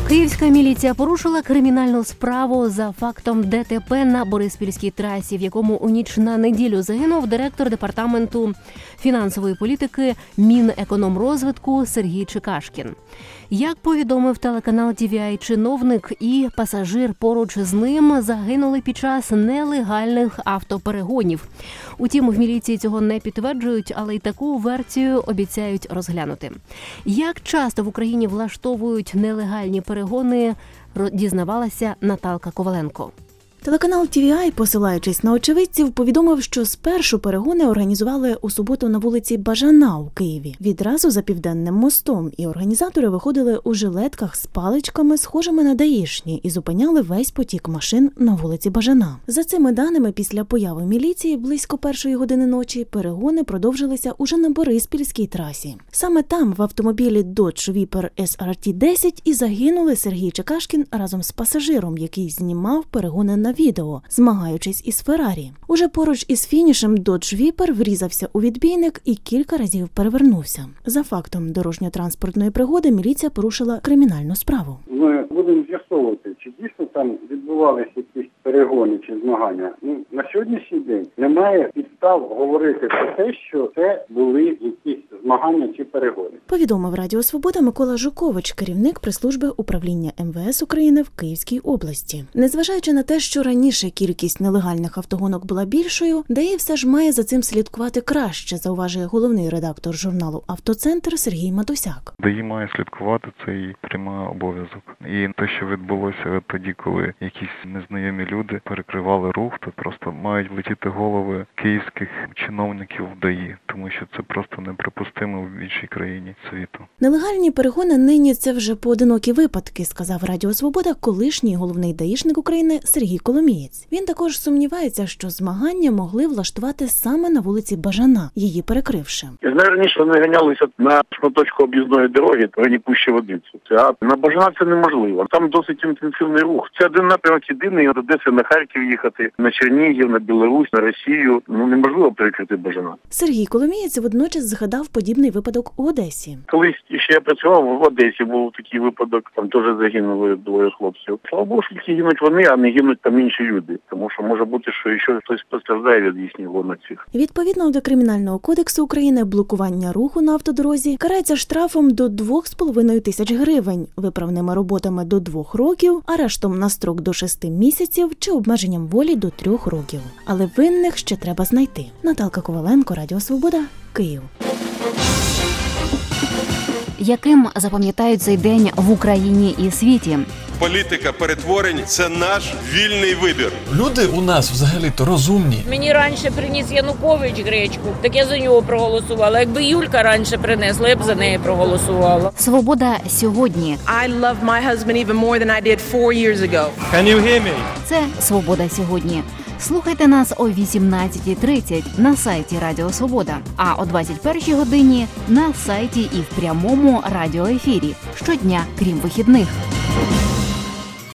Київська міліція порушила кримінальну справу за фактом ДТП на Бориспільській трасі, в якому у ніч на неділю загинув директор департаменту фінансової політики Мінекономрозвитку Сергій Чекашкін. Як повідомив телеканал TVI, чиновник і пасажир поруч з ним загинули під час нелегальних автоперегонів. Утім, в міліції цього не підтверджують, але й таку версію обіцяють розглянути. Як часто в Україні влаштовують нелегальні перегони, дізнавалася Наталка Коваленко. Телеканал TVI, посилаючись на очевидців, повідомив, що спершу перегони організували у суботу на вулиці Бажана у Києві, відразу за Південним мостом, і організатори виходили у жилетках з паличками, схожими на даїшні, і зупиняли весь потік машин на вулиці Бажана. За цими даними, після появи міліції близько 1-ї години ночі перегони продовжилися уже на Бориспільській трасі. Саме там, в автомобілі Dodge Viper SRT-10, і загинули Сергій Чекашкін разом з пасажиром, який знімав перегони на відео, змагаючись із Феррарі. Уже поруч із фінішем Dodge Viper врізався у відбійник і кілька разів перевернувся. За фактом дорожньо-транспортної пригоди міліція порушила кримінальну справу. Ми будемо з'ясовувати, чи дійсно там відбувалися якісь перегони чи змагання. На сьогоднішній день немає підстав говорити про те, що це були якісь змагання чи перегони. Повідомив Радіо Свобода Микола Жукович, керівник прес-служби управління МВС України в Київській області. Незважаючи на те, що раніше кількість нелегальних автогонок була більшою, ДАІ все ж має за цим слідкувати краще, зауважує головний редактор журналу «Автоцентр» Сергій Матусяк. ДАІ має слідкувати, це і прямий обов'язок. І те, що відбулося тоді, коли якісь незнайомі люди перекривали рух, то просто мають влетіти голови київських чиновників в ДАІ, тому що це просто неприпустимо в іншій країні світу. Нелегальні перегони нині – це вже поодинокі випадки, сказав Радіо Свобода колишній головний даїшник України Сергій Коломієць. Він також сумнівається, що змагання могли влаштувати саме на вулиці Бажана, її перекривши. Я знаю, раніше вони ганялися на шматочку об'їзної дороги, то вони пущі водицю. А на Бажана це неможливо. Там досить інтенсивний рух. Це один напрямок єдиний, від Одеси на Харків їхати, на Чернігів, на Білорусь, на Росію. Неможливо перекрити Бажана. Сергій Коломієць водночас згадав подібний випадок у Одесі. Колись ще я працював в Одесі, був такий випадок, там теж загинули 2 хлопців. Слава Богу, що тільки гинуть вони, а не гинуть там інші люди. Тому що може бути, що ще хтось постраждає від їхніх гонок цих. Відповідно до Кримінального кодексу України, блокування руху на автодорозі карається штрафом до 2,5 тисяч гривень, виправними роботами до 2 років, арештом на строк до 6 місяців чи обмеженням волі до 3 років. Але винних ще треба знайти. Наталка Коваленко, Радіо Свобода, Київ. Яким запам'ятають цей день в Україні і світі? Політика перетворень – це наш вільний вибір. Люди у нас взагалі-то розумні. Мені раніше приніс Янукович гречку, так я за нього проголосувала. Якби Юлька раніше принесла, я б за неї проголосувала. Свобода сьогодні. I love my husband even more than I did 4 years ago. Can you hear me? Це Свобода сьогодні. Слухайте нас о 18:30 на сайті Радіо Свобода, а о 21:00 годині на сайті і в прямому радіоефірі щодня, крім вихідних.